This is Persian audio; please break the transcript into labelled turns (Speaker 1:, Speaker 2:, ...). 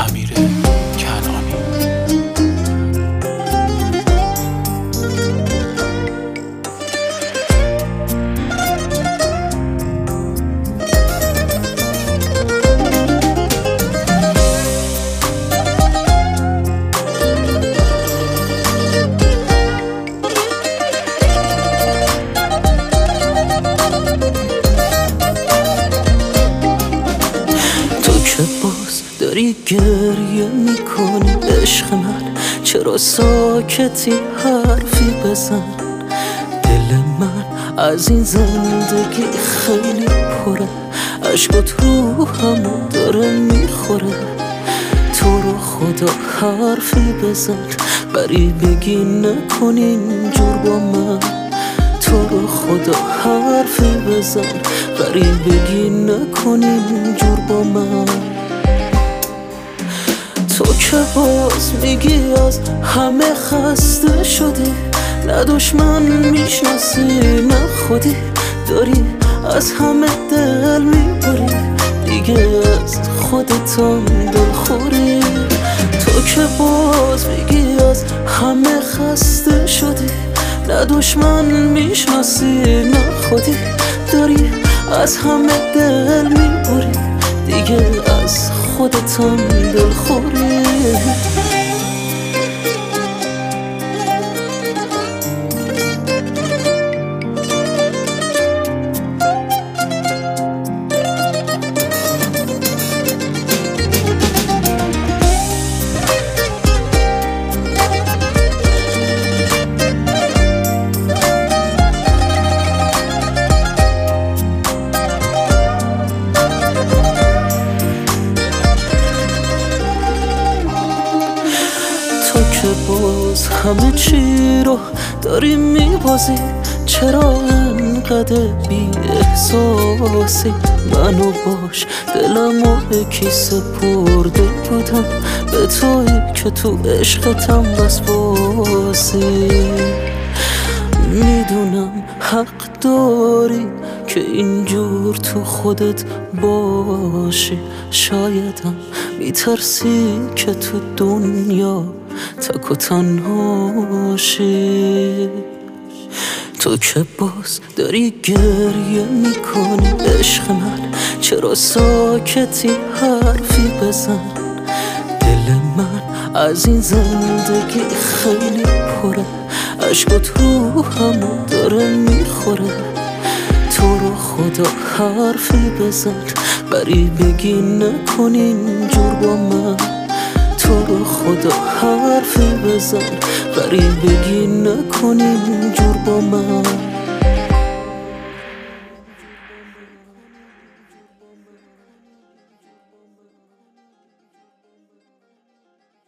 Speaker 1: امیر کنعانی.
Speaker 2: باز داری گریه میکنی عشق من، چرا ساکتی حرفی بزن. دل من از این زندگی خیلی پره، عشقات روحمو داره میخوره. تو رو خدا حرفی بزن، غریبگی نکن اینجور با من. تو رو خدا حرفی بزن، غریبگی نکن اینجور با من. تو که باز میگی از همه خسته شدی، نه دشمن میشناسی نه خودی، داری از همه دل میبری، دیگه از خودتم دلخوری. تو که باز میگی از همه خسته شدی، نه دشمن میشناسی نه خودی، داری از همه دل میبری، دیگه از خودتم دلخوری. که باز همه چی رو داری میبازی، چرا انقدر بی احساسی؟ منو باش دلمو به کی سپرده بودم، به تویی که تو عشقتم بس باسی. میدونم حق داری که اینجور تو خودت باشی، شایدم میترسی که تو دنیا تک و تنهاشی. تو که باز داری گریه میکنی عشق من، چرا ساکتی حرفی بزن. دل من از این زندگی خیلی پره، عشقات روحمو داره میخوره. تو رو خدا حرفی بزن، غریبگی نکن اینجور با من. تو رو خدا حرفی بزن، غریبگی نکن اینجور با